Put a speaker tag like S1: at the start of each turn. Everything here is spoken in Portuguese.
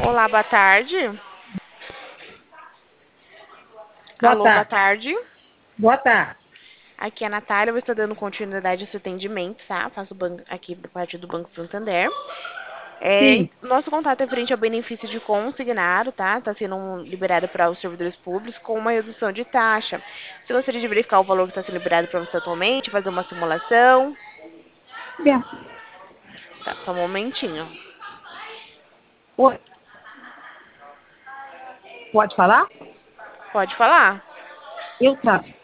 S1: Olá, boa tarde.
S2: Boa
S1: Alô, boa
S2: tarde.
S1: tarde.
S2: Boa tarde.
S1: Aqui é a Natália, eu estou dando continuidade a esse atendimento, tá? Faço aqui da parte do Banco Santander.
S2: Sim.
S1: Nosso contato é frente ao benefício de consignado, tá? Está sendo liberado para os servidores públicos com uma redução de taxa. Você gostaria de verificar o valor que está sendo liberado para você atualmente, fazer uma simulação?
S2: Bem,
S1: Tá, só um momentinho.
S2: oi, pode falar?
S1: Pode falar?
S2: Eu trato.